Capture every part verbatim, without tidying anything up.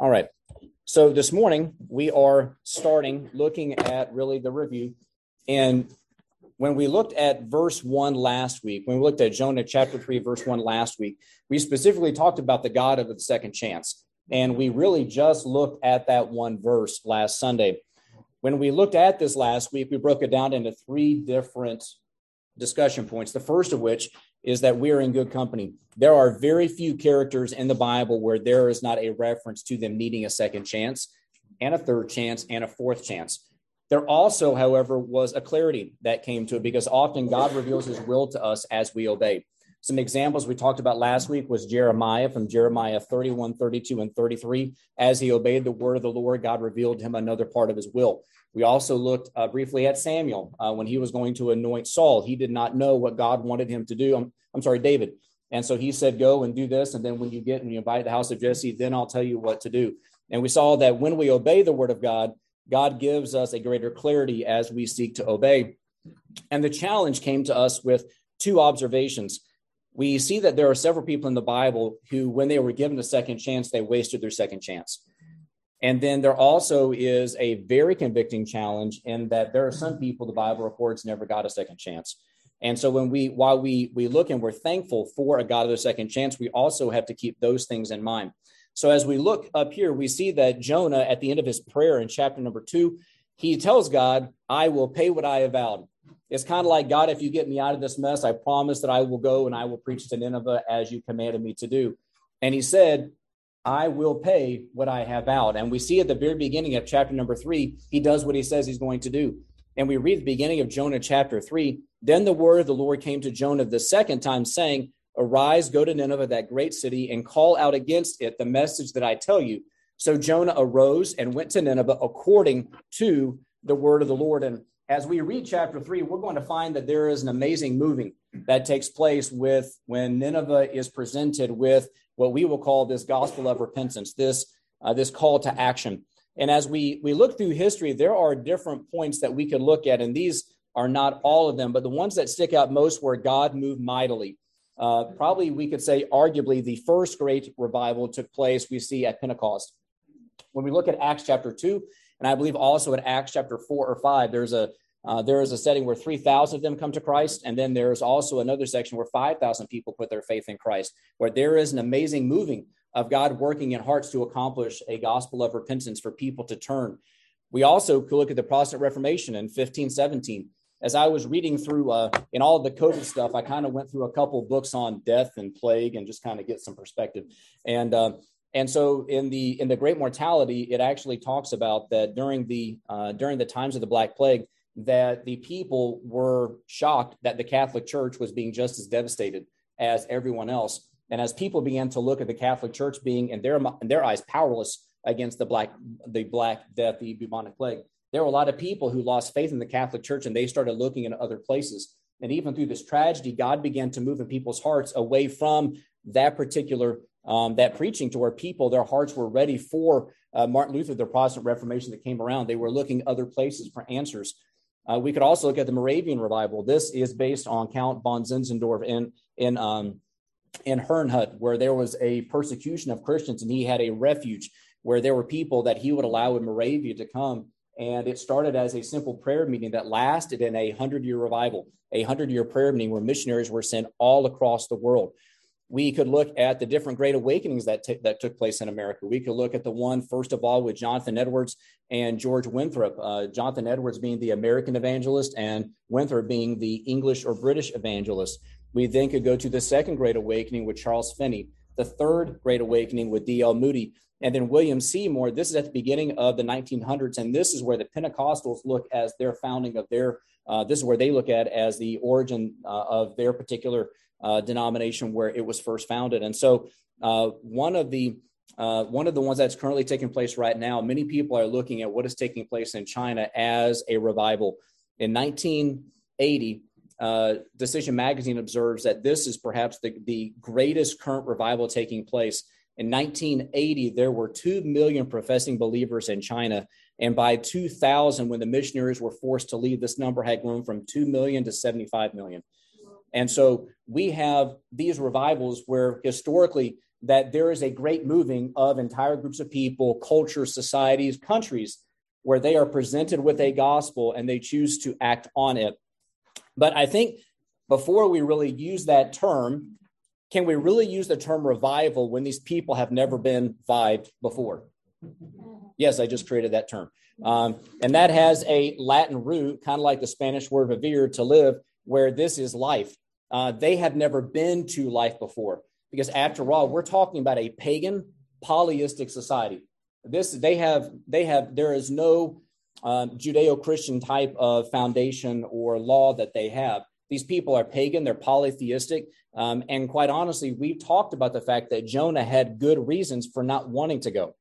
All right. So this morning we are starting looking at really the review. And when we looked at verse one last week, when we looked at Jonah chapter three, verse one last week, we specifically talked about the God of the second chance. And we really just looked at that one verse last Sunday. When we looked at this last week, we broke it down into three different discussion points. The first of which is that we are in good company. There are very few characters in the Bible where there is not a reference to them needing a second chance and a third chance and a fourth chance. There also, however, was a clarity that came to it because often God reveals his will to us as we obey. Some examples we talked about last week was Jeremiah from Jeremiah thirty-one, thirty-two, and thirty-three. As he obeyed the word of the Lord, God revealed to him another part of his will. We also looked uh, briefly at Samuel uh, when he was going to anoint Saul. He did not know what God wanted him to do. I'm, I'm sorry, David. And so he said, go and do this. And then when you get and you invite the house of Jesse, then I'll tell you what to do. And we saw that when we obey the word of God, God gives us a greater clarity as we seek to obey. And the challenge came to us with two observations. We see that there are several people in the Bible who, when they were given a second chance, they wasted their second chance. And then there also is a very convicting challenge in that there are some people the Bible records never got a second chance. And so when we, while we we look and we're thankful for a God of the second chance, we also have to keep those things in mind. So as we look up here, we see that Jonah, at the end of his prayer in chapter number two, he tells God, I will pay what I have vowed. It's kind of like, God, if you get me out of this mess, I promise that I will go and I will preach to Nineveh as you commanded me to do. And he said, I will pay what I have vowed. And we see at the very beginning of chapter number three, he does what he says he's going to do. And we read the beginning of Jonah chapter three. Then the word of the Lord came to Jonah the second time, saying, arise, go to Nineveh, that great city, and call out against it the message that I tell you. So Jonah arose and went to Nineveh according to the word of the Lord. And as we read chapter three, we're going to find that there is an amazing moving that takes place with when Nineveh is presented with what we will call this gospel of repentance, this uh, this call to action. And as we, we look through history, there are different points that we could look at, and these are not all of them, but the ones that stick out most where God moved mightily. Uh, probably we could say arguably the first great revival took place we see at Pentecost. When we look at Acts chapter two, and I believe also at Acts chapter four or five, there's a uh, there is a setting where three thousand of them come to Christ. And then there's also another section where five thousand people put their faith in Christ, where there is an amazing moving of God working in hearts to accomplish a gospel of repentance for people to turn. We also could look at the Protestant Reformation in fifteen seventeen. As I was reading through uh, in all of the COVID stuff, I kind of went through a couple of books on death and plague and just kind of get some perspective. And uh, and so in the in the Great Mortality, it actually talks about that during the uh, during the times of the Black Plague, that the people were shocked that the Catholic Church was being just as devastated as everyone else. And as people began to look at the Catholic Church being, in their in their eyes, powerless against the Black the Black Death, the bubonic plague, there were a lot of people who lost faith in the Catholic Church, and they started looking in other places. And even through this tragedy, God began to move in people's hearts away from that particular um, that preaching to where people, their hearts were ready for uh, Martin Luther, the Protestant Reformation that came around. They were looking other places for answers. Uh, we could also look at the Moravian revival. This is based on Count von Zinzendorf in in um, in Herrnhut, where there was a persecution of Christians, and he had a refuge where there were people that he would allow in Moravia to come. And it started as a simple prayer meeting that lasted in a hundred-year revival, a hundred-year prayer meeting where missionaries were sent all across the world. We could look at the different great awakenings that, t- that took place in America. We could look at the one, first of all, with Jonathan Edwards and George Winthrop, uh, Jonathan Edwards being the American evangelist and Winthrop being the English or British evangelist. We then could go to the second great awakening with Charles Finney, the third great awakening with D L Moody, and then William Seymour. This is at the beginning of the nineteen hundreds, and this is where the Pentecostals look as their founding of their, uh, this is where they look at as the origin uh, of their particular uh, denomination where it was first founded. And so uh, one of the uh, one of the ones that's currently taking place right now, many people are looking at what is taking place in China as a revival. In nineteen eighty, uh, Decision Magazine observes that this is perhaps the, the greatest current revival taking place. In nineteen eighty, there were two million professing believers in China. And by two thousand, when the missionaries were forced to leave, this number had grown from two million to seventy-five million. And so we have these revivals where historically that there is a great moving of entire groups of people, cultures, societies, countries, where they are presented with a gospel and they choose to act on it. But I think before we really use that term, can we really use the term revival when these people have never been revived before? Yes, I just created that term. Um, and that has a Latin root, kind of like the Spanish word vivir, to live, where this is life. Uh, they have never been to life before, because after all, we're talking about a pagan polytheistic society. This they have, they have, there is no um, Judeo-Christian type of foundation or law that they have. These people are pagan, they're polytheistic. Um, and quite honestly, we've talked about the fact that Jonah had good reasons for not wanting to go.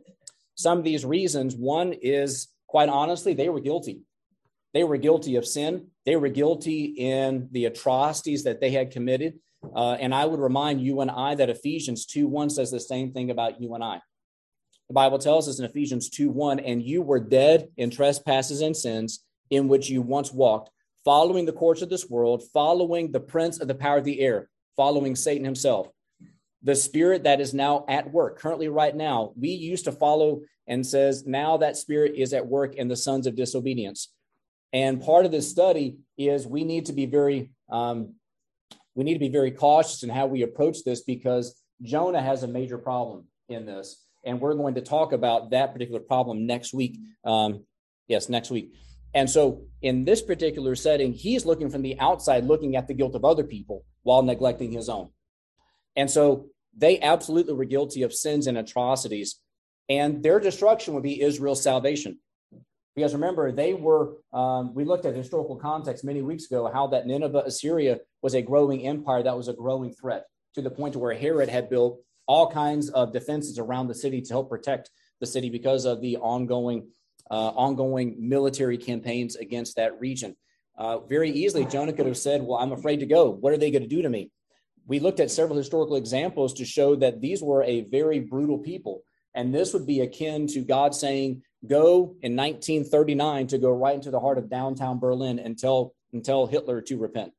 Some of these reasons, one is, quite honestly, they were guilty. They were guilty of sin. They were guilty in the atrocities that they had committed. Uh, and I would remind you and I that Ephesians two one says the same thing about you and I. The Bible tells us in Ephesians two one, and you were dead in trespasses and sins in which you once walked, following the course of this world, following the prince of the power of the air, following Satan himself. The spirit that is now at work, currently right now, we used to follow, and says now that spirit is at work in the sons of disobedience. And part of this study is we need to be very, um, we need to be very cautious in how we approach this, because Jonah has a major problem in this. And we're going to talk about that particular problem next week. Um, yes, next week. And so in this particular setting, he's looking from the outside, looking at the guilt of other people while neglecting his own. And so they absolutely were guilty of sins and atrocities, and their destruction would be Israel's salvation. Because remember, they were, um, we looked at historical context many weeks ago, how that Nineveh, Assyria was a growing empire that was a growing threat, to the point to where Herod had built all kinds of defenses around the city to help protect the city because of the ongoing, uh, ongoing military campaigns against that region. Uh, very easily, Jonah could have said, well, I'm afraid to go. What are they going to do to me? We looked at several historical examples to show that these were a very brutal people. And this would be akin to God saying, go in nineteen thirty-nine to go right into the heart of downtown Berlin and tell, and tell Hitler to repent.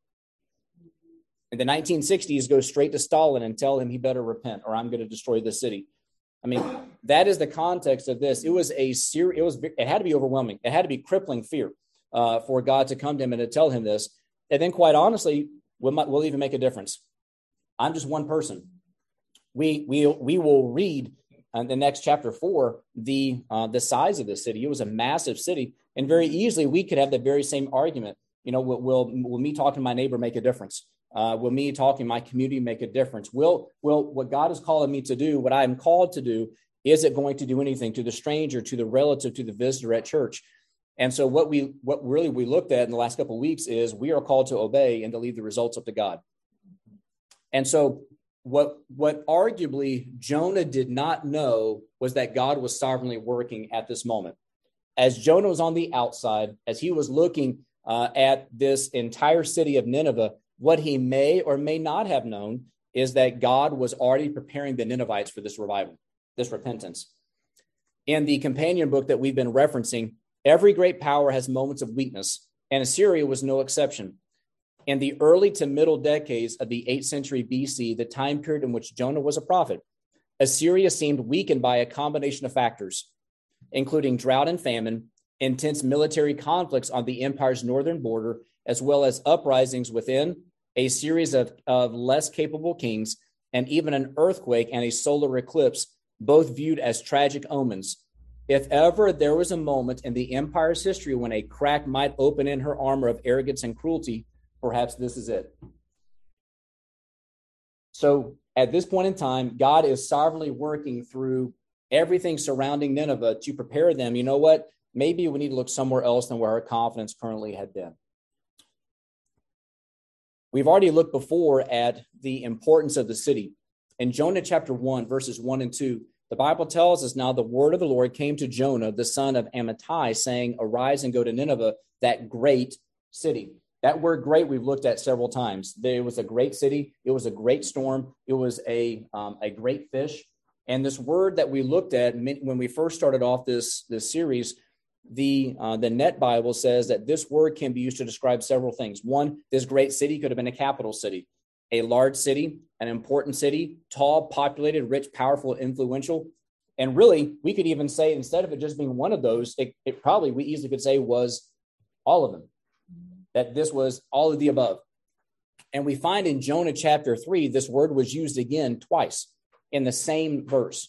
In the nineteen sixties, go straight to Stalin and tell him he better repent, or I'm going to destroy the city. I mean, that is the context of this. It was a ser- it was it had to be overwhelming. It had to be crippling fear uh, for God to come to him and to tell him this. And then, quite honestly, will will will even make a difference. I'm just one person. We we we will read in the next chapter four the uh, the size of the city. It was a massive city, and very easily we could have the very same argument. You know, will will, will me talking to my neighbor make a difference? Uh, will me talking to my community make a difference? Will will what God is calling me to do, what I am called to do, is it going to do anything to the stranger, to the relative, to the visitor at church? And so what we what really we looked at in the last couple of weeks is we are called to obey and to leave the results up to God. And so what what arguably Jonah did not know was that God was sovereignly working at this moment. As Jonah was on the outside, as he was looking uh, at this entire city of Nineveh, what he may or may not have known is that God was already preparing the Ninevites for this revival, this repentance. In the companion book that we've been referencing, every great power has moments of weakness, and Assyria was no exception. In the early to middle decades of the eighth century B C, the time period in which Jonah was a prophet, Assyria seemed weakened by a combination of factors, including drought and famine, intense military conflicts on the empire's northern border, as well as uprisings within, a series of, of less capable kings, and even an earthquake and a solar eclipse, both viewed as tragic omens. If ever there was a moment in the empire's history when a crack might open in her armor of arrogance and cruelty, perhaps this is it. So at this point in time, God is sovereignly working through everything surrounding Nineveh to prepare them. You know what? Maybe we need to look somewhere else than where our confidence currently had been. We've already looked before at the importance of the city. In Jonah chapter one, verses one and two, the Bible tells us, now the word of the Lord came to Jonah, the son of Amittai, saying, arise and go to Nineveh, that great city. That word great we've looked at several times. It was a great city. It was a great storm. It was a, um, a great fish. And this word that we looked at when we first started off this, this series the uh, the Net Bible says that this word can be used to describe several things. One, this great city could have been a capital city, a large city, an important city, tall, populated, rich, powerful, influential. And really, we could even say, instead of it just being one of those, it, it probably, we easily could say, was all of them, that this was all of the above. And we find in Jonah chapter three, this word was used again twice in the same verse.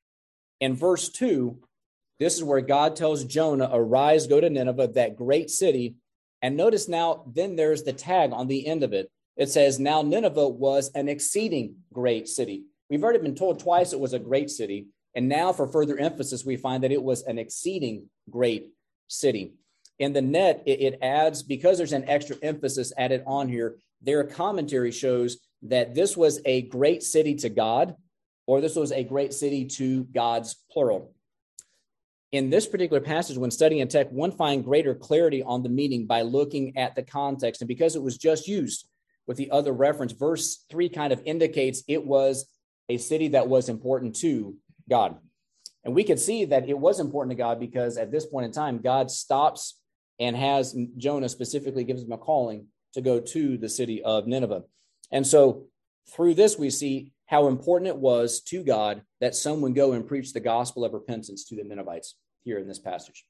In verse two, this is where God tells Jonah, arise, go to Nineveh, that great city. And notice now, then there's the tag on the end of it. It says, now Nineveh was an exceeding great city. We've already been told twice it was a great city. And now for further emphasis, we find that it was an exceeding great city. In the Net, it, it adds, because there's an extra emphasis added on here, their commentary shows that this was a great city to God, or this was a great city to God's plural. In this particular passage, when studying a text, one finds greater clarity on the meaning by looking at the context. And because it was just used with the other reference, verse three kind of indicates it was a city that was important to God. And we could see that it was important to God because at this point in time, God stops and has Jonah specifically gives him a calling to go to the city of Nineveh. And so through this, we see how important it was to God that someone go and preach the gospel of repentance to the Ninevites here in this passage.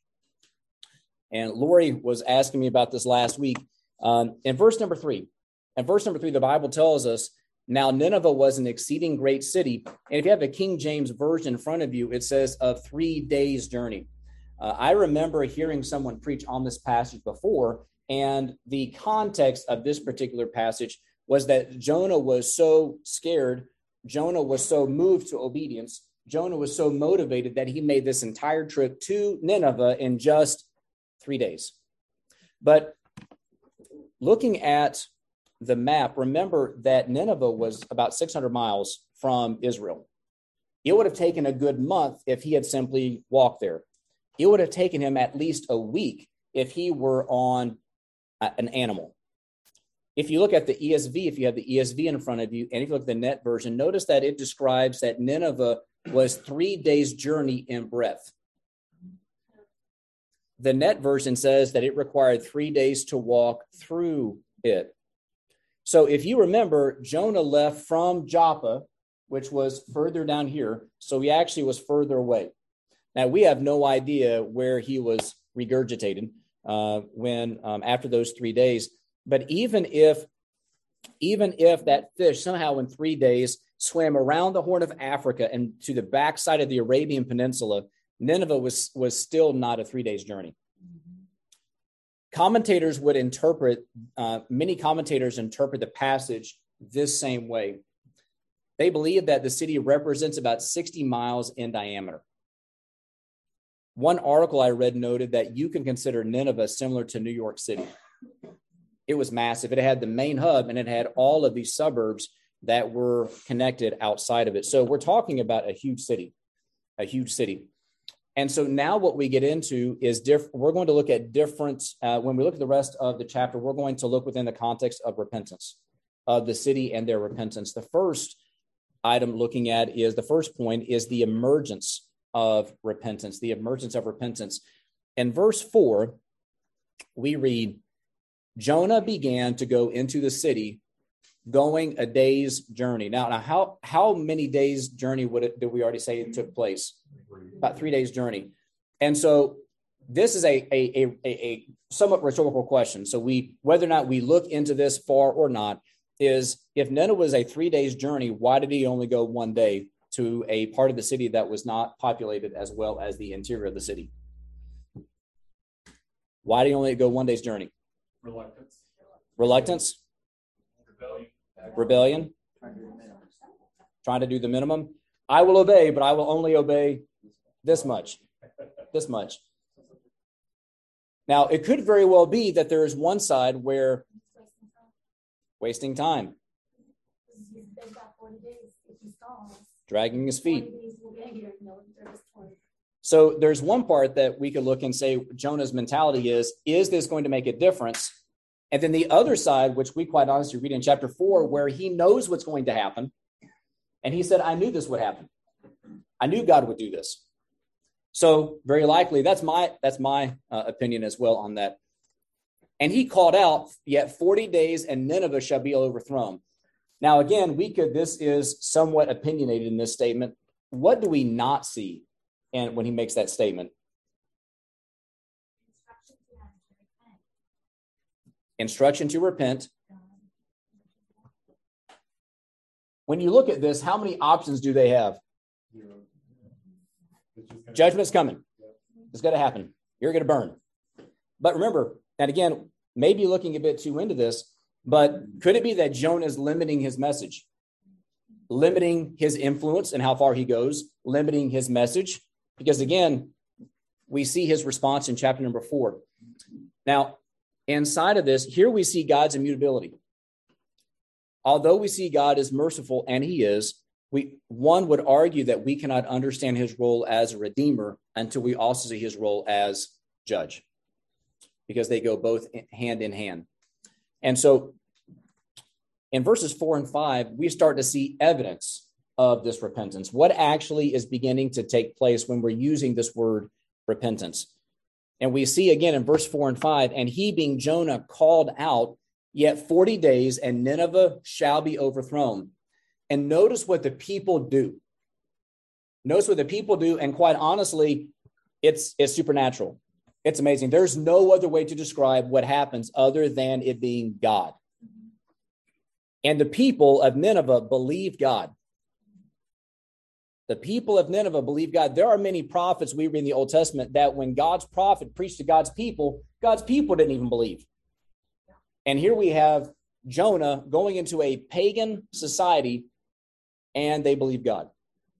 And Lori was asking me about this last week. Um, in verse number three, in verse number three, the Bible tells us, now Nineveh was an exceeding great city. And if you have a King James version in front of you, it says of three days' journey. Uh, I remember hearing someone preach on this passage before, and the context of this particular passage was that Jonah was so scared, Jonah was so moved to obedience, Jonah was so motivated that he made this entire trip to Nineveh in just three days. But looking at the map, remember that Nineveh was about six hundred miles from Israel. It would have taken a good month if he had simply walked there. It would have taken him at least a week if he were on an animal. If you look at the E S V, if you have the E S V in front of you, and if you look at the Net version, notice that it describes that Nineveh was three days' journey in breadth. The Net version says that it required three days to walk through it. So if you remember, Jonah left from Joppa, which was further down here, so he actually was further away. Now, we have no idea where he was regurgitated uh, when um, after those three days. But even if, even if that fish somehow in three days swam around the Horn of Africa and to the backside of the Arabian Peninsula, Nineveh was, was still not a three days journey. Mm-hmm. Commentators would interpret, uh, many commentators interpret the passage this same way. They believe that the city represents about sixty miles in diameter. One article I read noted that you can consider Nineveh similar to New York City. It was massive. It had the main hub, and it had all of these suburbs that were connected outside of it. So we're talking about a huge city, a huge city. And so now what we get into is diff- we're going to look at different, uh, when we look at the rest of the chapter, we're going to look within the context of repentance, of the city and their repentance. The first item looking at is, the first point is the emergence of repentance, the emergence of repentance. In verse four, we read, Jonah began to go into the city, going a day's journey. Now, now how, how many days' journey would it, did we already say it took place? About three days' journey. And so this is a, a, a, a somewhat rhetorical question. So we, whether or not we look into this far or not, is if Nineveh was a three days journey, why did he only go one day to a part of the city that was not populated as well as the interior of the city? Why did he only go one day's journey? Reluctance. Reluctance? Rebellion. Rebellion? Trying to do the minimum. I will obey, but I will only obey this much. This much. Now, it could very well be that there is one side where wasting time. Dragging his feet. So there's one part that we could look and say Jonah's mentality is, is this going to make a difference? And then the other side, which we quite honestly read in chapter four, where he knows what's going to happen. And he said, I knew this would happen. I knew God would do this. So very likely, that's my that's my uh, opinion as well on that. And he called out, yet forty days and Nineveh shall be overthrown. Now, again, we could, this is somewhat opinionated in this statement. What do we not see and when he makes that statement? Instruction to repent. When you look at this, how many options do they have? Judgment's coming. It's going to happen. You're going to burn. But remember, and again, maybe looking a bit too into this, but could it be that Jonah is limiting his message, limiting his influence and how far he goes, limiting his message? Because again, we see his response in chapter number four. Now, inside of this, here we see God's immutability. Although we see God is merciful, and he is, we one would argue that we cannot understand his role as a redeemer until we also see his role as judge, because they go both hand in hand. And so in verses four and five, we start to see evidence of this repentance. What actually is beginning to take place when we're using this word repentance? And we see again in verse four and five, and he being Jonah called out, yet forty days and Nineveh shall be overthrown. And notice what the people do. Notice what the people do. And quite honestly, it's, it's supernatural. It's amazing. There's no other way to describe what happens other than it being God. And the people of Nineveh believed God. The people of Nineveh believed God. There are many prophets we read in the Old Testament that when God's prophet preached to God's people, God's people didn't even believe. And here we have Jonah going into a pagan society, and they believe God.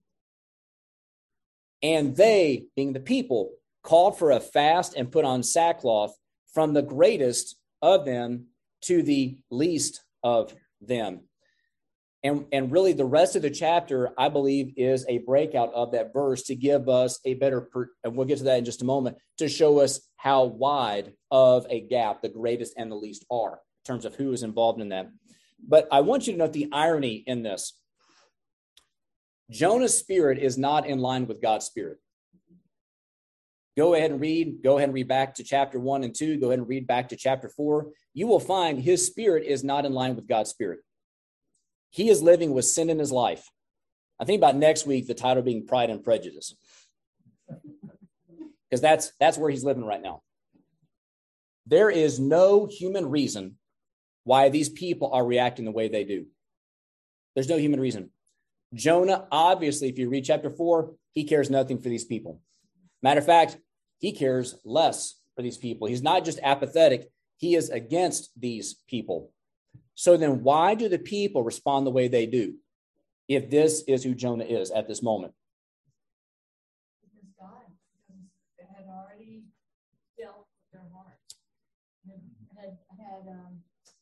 And they, being the people, called for a fast and put on sackcloth, from the greatest of them to the least of them. And, and really the rest of the chapter, I believe, is a breakout of that verse to give us a better, per, and we'll get to that in just a moment, to show us how wide of a gap the greatest and the least are in terms of who is involved in that. But I want you to note the irony in this. Jonah's spirit is not in line with God's spirit. Go ahead and read. Go ahead and read back to chapter one and two. Go ahead and read back to chapter four. You will find his spirit is not in line with God's spirit. He is living with sin in his life. I think about next week, the title being Pride and Prejudice. Because that's, that's where he's living right now. There is no human reason why these people are reacting the way they do. There's no human reason. Jonah, obviously, if you read chapter four, he cares nothing for these people. Matter of fact, he cares less for these people. He's not just apathetic. He is against these people. So then why do the people respond the way they do if this is who Jonah is at this moment? Because God had already dealt with their hearts. Had, had um,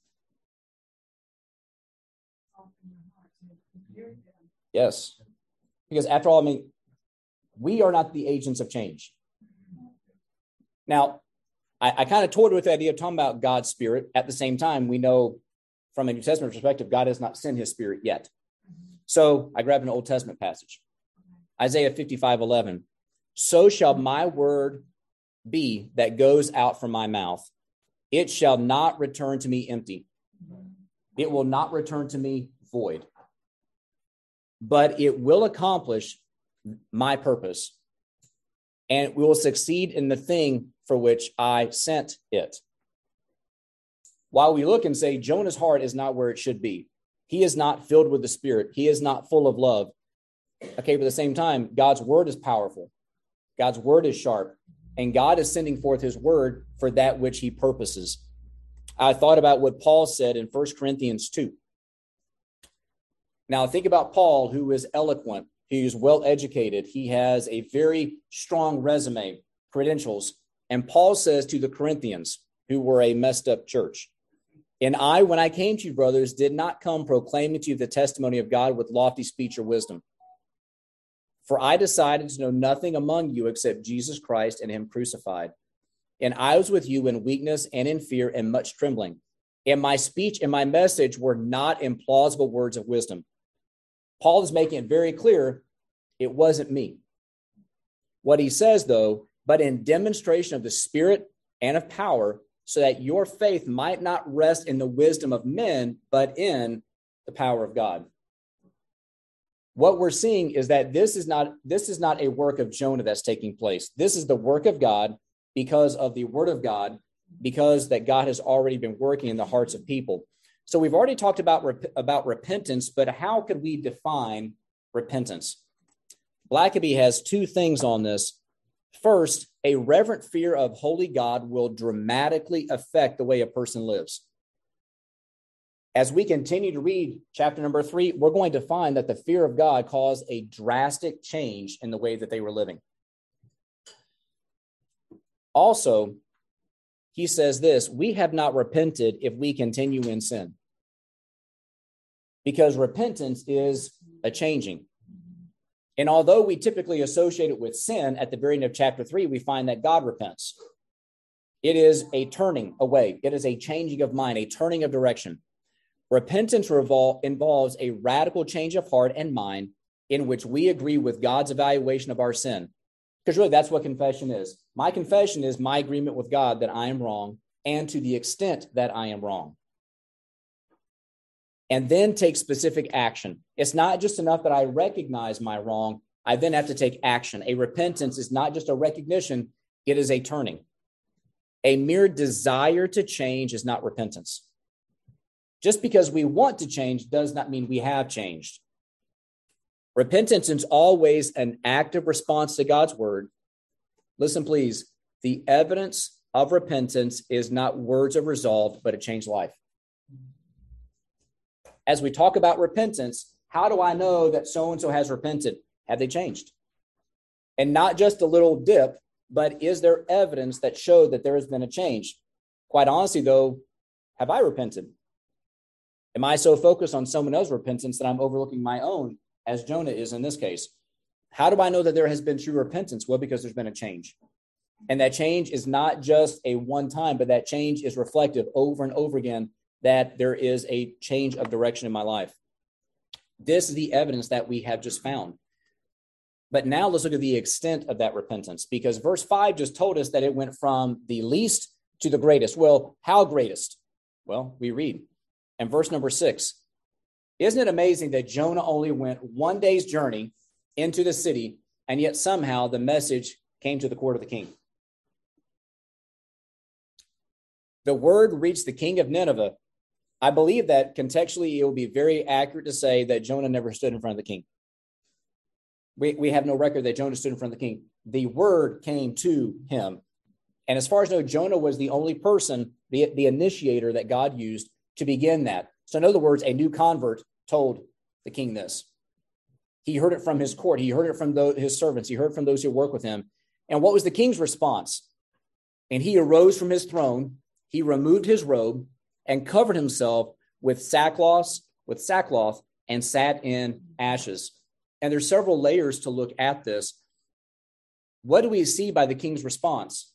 softened their hearts and prepared them. Yes. Because after all, I mean, we are not the agents of change. Now, I, I kind of toyed with the idea of talking about God's spirit. At the same time, we know from a New Testament perspective, God has not sent his spirit yet. So I grabbed an Old Testament passage. Isaiah fifty-five eleven. So shall my word be that goes out from my mouth. It shall not return to me empty. It will not return to me void. But it will accomplish my purpose, and we will succeed in the thing for which I sent it. While we look and say Jonah's heart is not where it should be. He is not filled with the Spirit. He is not full of love. Okay, but at the same time, God's word is powerful. God's word is sharp. And God is sending forth his word for that which he purposes. I thought about what Paul said in First Corinthians two. Now, think about Paul, who is eloquent. He's well-educated. He has a very strong resume, credentials. And Paul says to the Corinthians, who were a messed up church, and I, when I came to you, brothers, did not come proclaiming to you the testimony of God with lofty speech or wisdom. For I decided to know nothing among you except Jesus Christ and him crucified. And I was with you in weakness and in fear and much trembling. And my speech and my message were not in plausible words of wisdom. Paul is making it very clear it wasn't me. What he says, though, but in demonstration of the Spirit and of power, so that your faith might not rest in the wisdom of men, but in the power of God. What we're seeing is that this is not this is not a work of Jonah that's taking place. This is the work of God because of the word of God, because that God has already been working in the hearts of people. So we've already talked about, about repentance, but how could we define repentance? Blackaby has two things on this. First, a reverent fear of holy God will dramatically affect the way a person lives. As we continue to read chapter number three, we're going to find that the fear of God caused a drastic change in the way that they were living. Also, he says this, we have not repented if we continue in sin. Because repentance is a changing. And although we typically associate it with sin, at the very end of chapter three, we find that God repents. It is a turning away. It is a changing of mind, a turning of direction. Repentance revol- involves a radical change of heart and mind in which we agree with God's evaluation of our sin. Because really, that's what confession is. My confession is my agreement with God that I am wrong, and to the extent that I am wrong. And then take specific action. It's not just enough that I recognize my wrong. I then have to take action. A repentance is not just a recognition, it is a turning. A mere desire to change is not repentance. Just because we want to change does not mean we have changed. Repentance is always an active response to God's word. Listen, please. The evidence of repentance is not words of resolve, but a changed life. As we talk about repentance, how do I know that so-and-so has repented? Have they changed? And not just a little dip, but is there evidence that showed that there has been a change? Quite honestly, though, have I repented? Am I so focused on someone else's repentance that I'm overlooking my own, as Jonah is in this case? How do I know that there has been true repentance? Well, because there's been a change. And that change is not just a one time, but that change is reflective over and over again that there is a change of direction in my life. This is the evidence that we have just found. But now let's look at the extent of that repentance, because verse five just told us that it went from the least to the greatest. Well, how greatest? Well, we read. And verse number six, isn't it amazing that Jonah only went one day's journey into the city, and yet somehow the message came to the court of the king? The word reached the king of Nineveh. I believe that contextually it will be very accurate to say that Jonah never stood in front of the king. We, we have no record that Jonah stood in front of the king. The word came to him. And as far as I know, Jonah was the only person, the, the initiator that God used to begin that. So in other words, a new convert told the king this. He heard it from his court. He heard it from the, his servants. He heard it from those who work with him. And what was the king's response? And he arose from his throne. He removed his robe and covered himself with sackcloth, with sackcloth and sat in ashes. And there's several layers to look at this. What do we see by the king's response?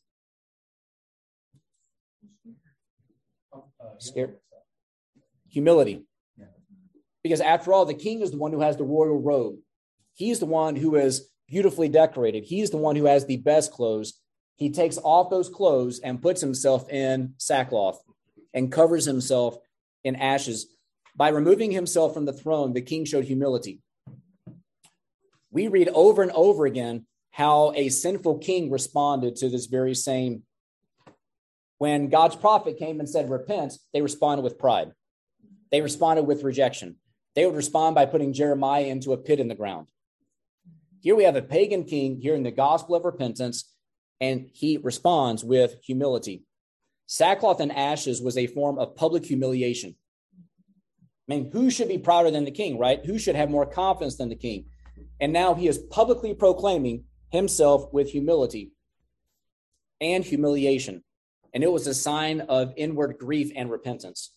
Scared. Humility. Because after all, the king is the one who has the royal robe. He's the one who is beautifully decorated. He's the one who has the best clothes. He takes off those clothes and puts himself in sackcloth and covers himself in ashes. By removing himself from the throne, the king showed humility. We read over and over again how a sinful king responded to this very same. When God's prophet came and said, repent, they responded with pride. They responded with rejection. They would respond by putting Jeremiah into a pit in the ground. Here we have a pagan king hearing the gospel of repentance, and he responds with humility. Sackcloth and ashes was a form of public humiliation. I mean, who should be prouder than the king, right? Who should have more confidence than the king? And now he is publicly proclaiming himself with humility and humiliation. And it was a sign of inward grief and repentance.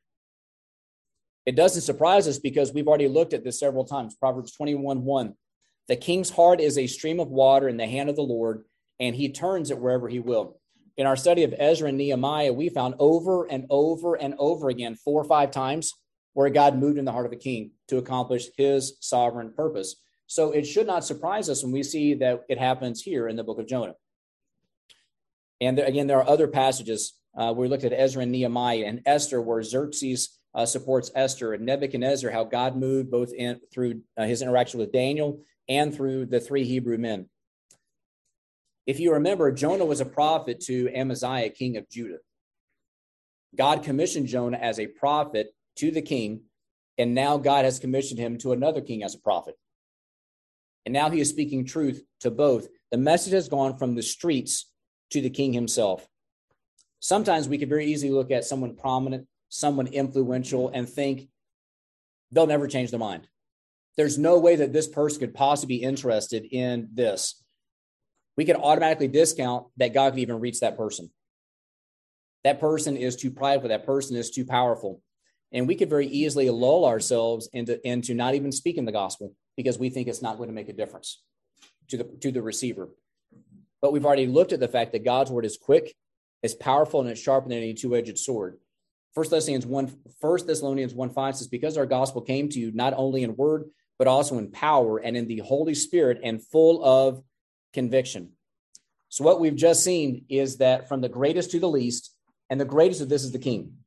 It doesn't surprise us because we've already looked at this several times. Proverbs twenty-one one. The king's heart is a stream of water in the hand of the Lord, and he turns it wherever he will. In our study of Ezra and Nehemiah, we found over and over and over again, four or five times, where God moved in the heart of a king to accomplish his sovereign purpose. So it should not surprise us when we see that it happens here in the book of Jonah. And there, again, there are other passages. Uh, we looked at Ezra and Nehemiah and Esther, where Xerxes uh, supports Esther, and Nebuchadnezzar, how God moved both in through uh, his interaction with Daniel and through the three Hebrew men. If you remember, Jonah was a prophet to Amaziah, king of Judah. God commissioned Jonah as a prophet to the king, and now God has commissioned him to another king as a prophet. And now he is speaking truth to both. The message has gone from the streets to the king himself. Sometimes we can very easily look at someone prominent, someone influential, and think they'll never change their mind. There's no way that this person could possibly be interested in this. We can automatically discount that God could even reach that person. That person is too prideful. That person is too powerful. And we could very easily lull ourselves into, into not even speaking the gospel because we think it's not going to make a difference to the, to the receiver. But we've already looked at the fact that God's word is quick, is powerful, and it's sharper than any two-edged sword. First Thessalonians one, First Thessalonians one five says, because our gospel came to you not only in word, but also in power and in the Holy Spirit and full of conviction. So what we've just seen is that from the greatest to the least, and the greatest of this is the king.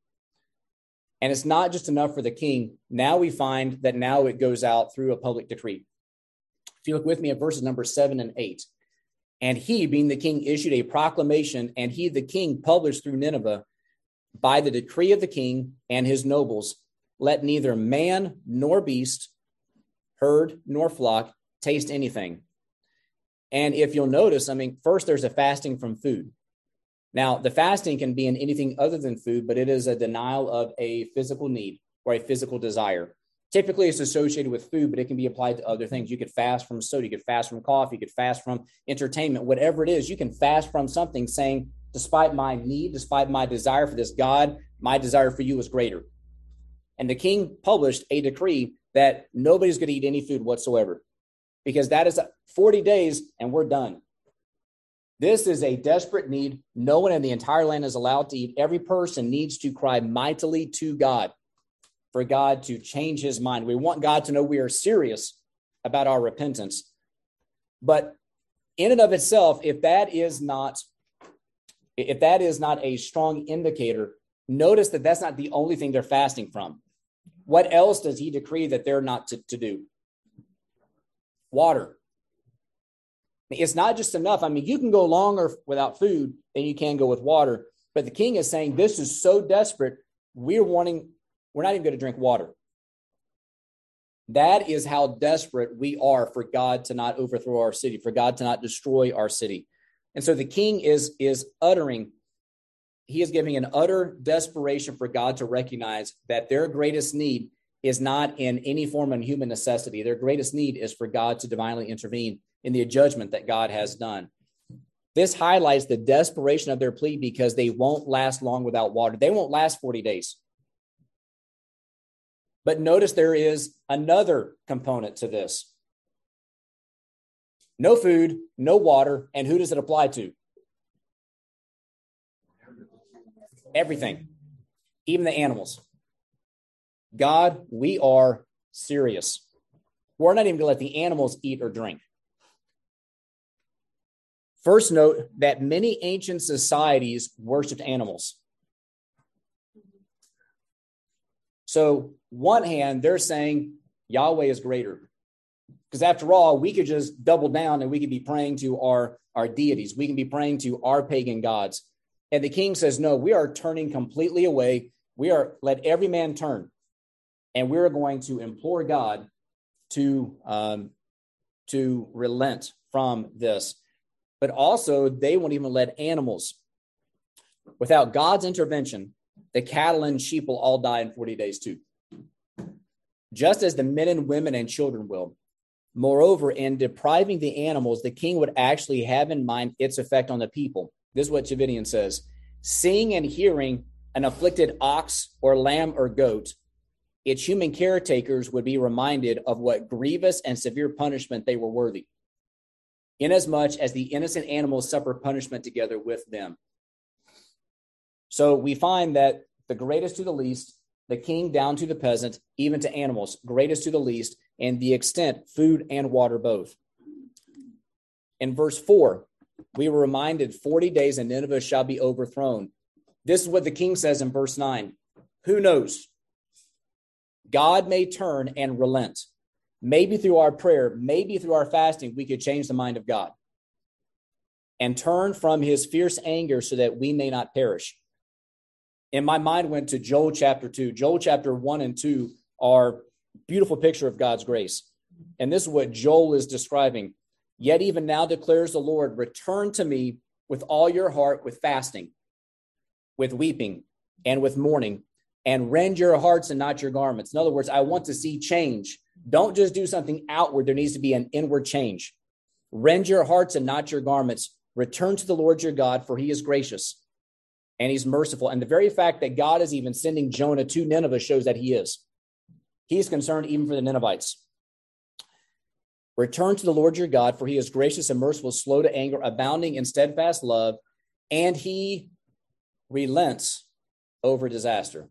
And it's not just enough for the king. Now we find that now it goes out through a public decree. If you look with me at verses number seven and eight. And he, being the king, issued a proclamation, and he, the king, published through Nineveh, by the decree of the king and his nobles, let neither man nor beast, herd nor flock, taste anything. And if you'll notice, I mean, first there's a fasting from food. Now, the fasting can be in anything other than food, but it is a denial of a physical need or a physical desire. Typically, it's associated with food, but it can be applied to other things. You could fast from soda, you could fast from coffee, you could fast from entertainment, whatever it is. You can fast from something saying, despite my need, despite my desire for this, God, my desire for you is greater. And the king published a decree that nobody's going to eat any food whatsoever, because that is forty days and we're done. This is a desperate need. No one in the entire land is allowed to eat. Every person needs to cry mightily to God for God to change his mind. We want God to know we are serious about our repentance. But in and of itself, if that is not, if that is not a strong indicator, notice that that's not the only thing they're fasting from. What else does he decree that they're not to, to do? Water. It's not just enough. I mean, you can go longer without food than you can go with water. But the king is saying this is so desperate, we're wanting, we're not even going to drink water. That is how desperate we are for God to not overthrow our city, for God to not destroy our city. And so the king is, is uttering, he is giving an utter desperation for God to recognize that their greatest need is not in any form of human necessity. Their greatest need is for God to divinely intervene in the judgment that God has done. This highlights the desperation of their plea because they won't last long without water. They won't last forty days. But notice there is another component to this. No food, no water, and who does it apply to? Everything, even the animals. God, we are serious. We're not even going to let the animals eat or drink. First, note that many ancient societies worshipped animals. So, one hand, they're saying Yahweh is greater. Because after all, we could just double down and we could be praying to our, our deities. We can be praying to our pagan gods. And the king says, no, we are turning completely away. We are, let every man turn. And we're going to implore God to, um, to relent from this. But also, they won't even let animals. Without God's intervention, the cattle and sheep will all die in forty days too. Just as the men and women and children will. Moreover, in depriving the animals, the king would actually have in mind its effect on the people. This is what Javidian says. Seeing and hearing an afflicted ox or lamb or goat, its human caretakers would be reminded of what grievous and severe punishment they were worthy, inasmuch as the innocent animals suffer punishment together with them. So we find that the greatest to the least, the king down to the peasant, even to animals, greatest to the least, and the extent, food and water both. In verse four, we were reminded forty days and Nineveh shall be overthrown. This is what the king says in verse nine. Who knows? God may turn and relent. Maybe through our prayer, maybe through our fasting, we could change the mind of God and turn from his fierce anger so that we may not perish. And my mind went to Joel chapter two. Joel chapter one and two are beautiful picture of God's grace. And this is what Joel is describing. Yet even now declares the Lord, return to me with all your heart, with fasting, with weeping, and with mourning, and rend your hearts and not your garments. In other words, I want to see change. Don't just do something outward. There needs to be an inward change. Rend your hearts and not your garments. Return to the Lord your God, for he is gracious and he's merciful. And the very fact that God is even sending Jonah to Nineveh shows that he is. He's concerned even for the Ninevites. Return to the Lord your God, for he is gracious and merciful, slow to anger, abounding in steadfast love, and he relents over disaster.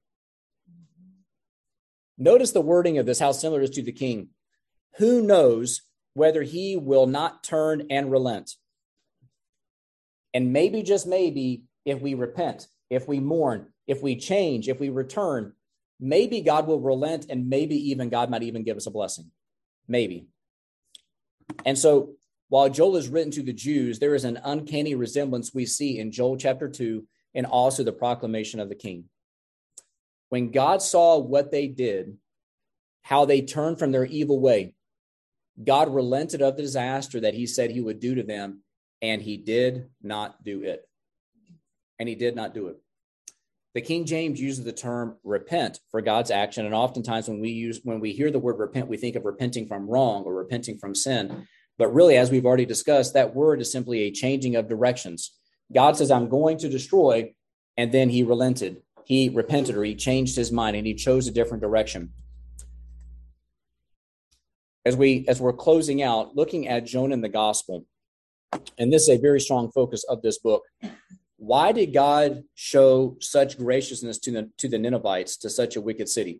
Notice the wording of this, how similar it is to the king. Who knows whether he will not turn and relent? And maybe, just maybe, if we repent, if we mourn, if we change, if we return, maybe God will relent, and maybe even God might even give us a blessing. Maybe. And so while Joel is written to the Jews, there is an uncanny resemblance we see in Joel chapter two and also the proclamation of the king. When God saw what they did, how they turned from their evil way, God relented of the disaster that he said he would do to them, and he did not do it. And he did not do it. The King James uses the term repent for God's action. And oftentimes when we use, when we hear the word repent, we think of repenting from wrong or repenting from sin. But really, as we've already discussed, that word is simply a changing of directions. God says, I'm going to destroy. And then he relented. He repented, or he changed his mind, and he chose a different direction. As we, as we're closing out, looking at Jonah in the gospel, and this is a very strong focus of this book. Why did God show such graciousness to the, to the Ninevites, to such a wicked city?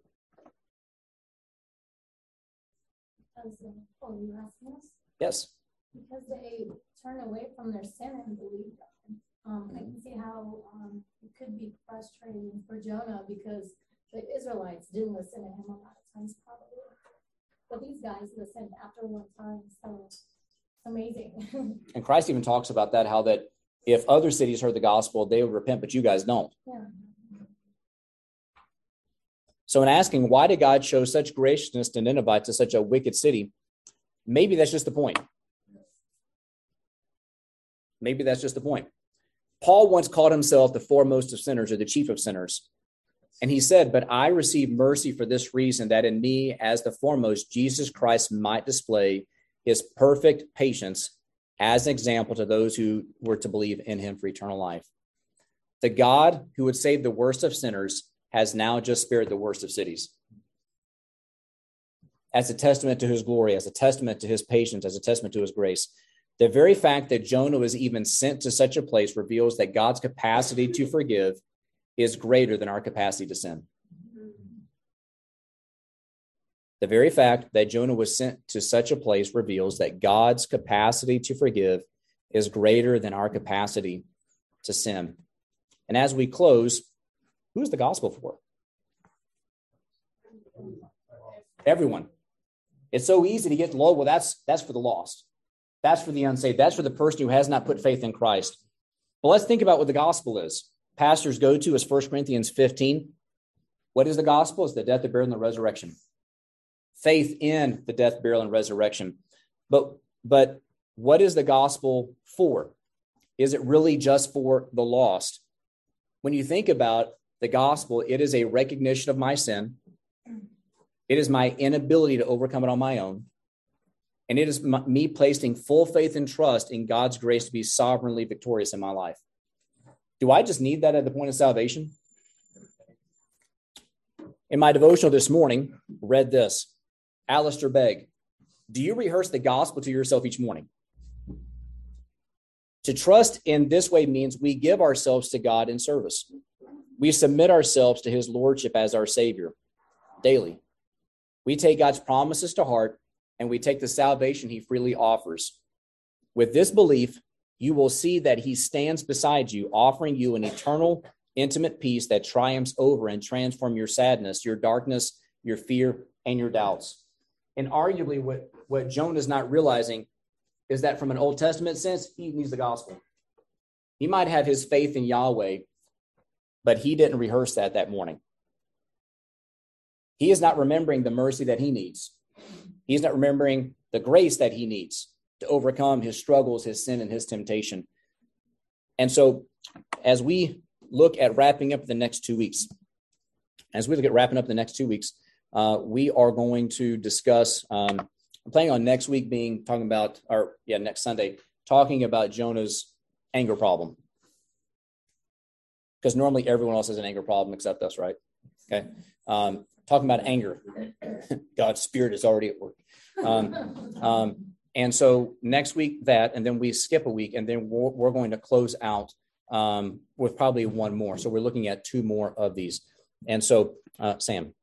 Because, oh, you asking us? Yes. Because they turn away from their sin and believe God. Um, I can see how um, it could be frustrating for Jonah because the Israelites didn't listen to him a lot of times, probably. But these guys listened after one time, so it's amazing. And Christ even talks about that, how that if other cities heard the gospel, they would repent, but you guys don't. Yeah. So in asking, why did God show such graciousness to Nineveh, to such a wicked city? Maybe that's just the point. Maybe that's just the point. Paul once called himself the foremost of sinners, or the chief of sinners. And he said, but I received mercy for this reason, that in me as the foremost, Jesus Christ might display his perfect patience as an example to those who were to believe in him for eternal life. The God who would save the worst of sinners has now just spared the worst of cities. As a testament to his glory, as a testament to his patience, as a testament to his grace. The very fact that Jonah was even sent to such a place reveals that God's capacity to forgive is greater than our capacity to sin. The very fact that Jonah was sent to such a place reveals that God's capacity to forgive is greater than our capacity to sin. And as we close, who's the gospel for? Everyone. It's so easy to get low. Well, that's that's for the lost. That's for the unsaved. That's for the person who has not put faith in Christ. But let's think about what the gospel is. Pastors go to is First Corinthians fifteen. What is the gospel? It's the death, the burial, and the resurrection. Faith in the death, burial, and resurrection. But, but what is the gospel for? Is it really just for the lost? When you think about the gospel, it is a recognition of my sin. It is my inability to overcome it on my own. And it is my, me placing full faith and trust in God's grace to be sovereignly victorious in my life. Do I just need that at the point of salvation? In my devotional this morning, read this. Alistair Begg, do you rehearse the gospel to yourself each morning? To trust in this way means we give ourselves to God in service. We submit ourselves to his lordship as our Savior daily. We take God's promises to heart, and we take the salvation he freely offers. With this belief, you will see that he stands beside you, offering you an eternal, intimate peace that triumphs over and transforms your sadness, your darkness, your fear, and your doubts. And arguably, what, what Jonah is not realizing is that from an Old Testament sense, he needs the gospel. He might have his faith in Yahweh, but he didn't rehearse that that morning. He is not remembering the mercy that he needs. He's not remembering the grace that he needs to overcome his struggles, his sin, and his temptation. And so as we look at wrapping up the next two weeks, as we look at wrapping up the next two weeks, uh, we are going to discuss, um, I'm planning on next week being talking about, or yeah, next Sunday, talking about Jonah's anger problem. Because normally everyone else has an anger problem except us, right? Okay. Um, talking about anger. God's Spirit is already at work. Um, um, and so next week that, and then we skip a week, and then we're, we're going to close out um, with probably one more. So we're looking at two more of these. And so, uh, Sam.